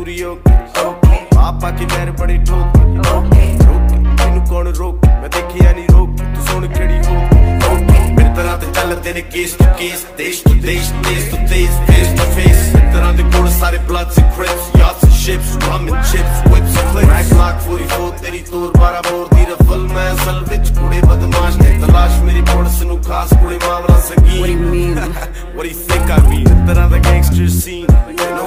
पूरी ओके पापा की पैर बड़ी ठोक तेनू कौन रोक मैं देखिया नहीं रोक तू सुन खड़ी हो मेरी तरह ते चलदे ने केस टू केस देश टू देश देश टू देश फेस टू फेस मेरी तरह दे कोल सारे bloods and crips yachts and ships rum and chips whips and clips Rack lock 44 तेरी तोर 12 बोर दी रफल मैं असल विच कुड़े बदमाश ने तलाश मेरी पुलिस नू खास कुड़े मामला संगीन What do you mean? What do you think I mean? तरह दा gangster scene